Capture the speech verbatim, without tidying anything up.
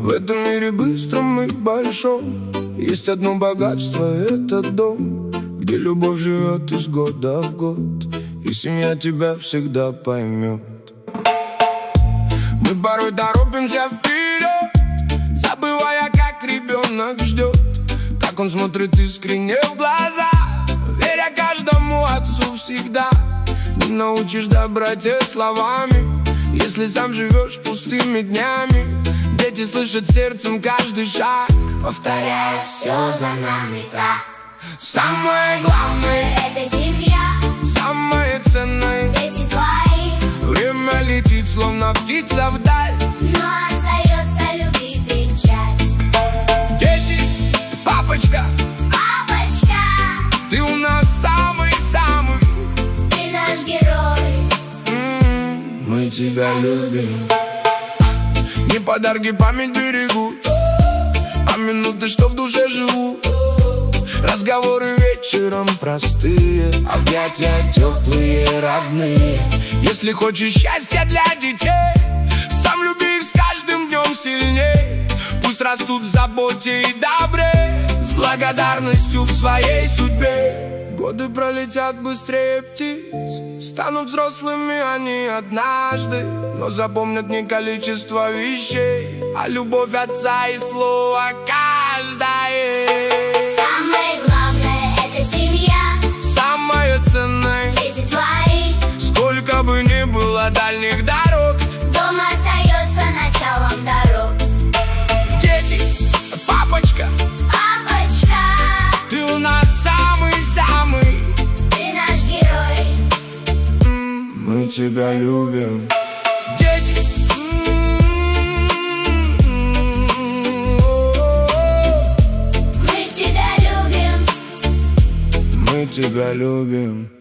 В этом мире быстром и большом есть одно богатство — это дом, где любовь живет из года в год, и семья тебя всегда поймет. Мы порой торопимся вперед, забывая, как ребенок ждет, как он смотрит искренне в глаза, веря каждому отцу всегда. Не научишь доброте словами, если сам живешь пустыми днями. Дети слышат сердцем каждый шаг, повторяя: все за нами так. Самое главное — это семья, самое ценное — дети твои. Время летит, словно птица вдаль, но остается любви печать. Дети, папочка, Папочка, ты у нас самый-самый, ты наш герой. М-м, мы тебя любим. Не подарки память берегут, а минуты, что в душе живут. Разговоры вечером простые, объятия теплые, родные. Если хочешь счастья для детей, сам люби их с каждым днем сильней. Пусть растут в заботе и добре, с благодарностью в своей судьбе. Годы пролетят быстрее птиц, станут взрослыми они однажды, но запомнят не количество вещей, а любовь отца и слово каждое. Самое главное — это семья, Самое ценное — дети твои. сколько бы ни было дальних дорог, Дом остается началом дорог. дети, папочка, Папочка, ты у нас самый-самый, ты наш герой. М, мы тебя любим. Дети, Мы тебя любим. мы тебя любим.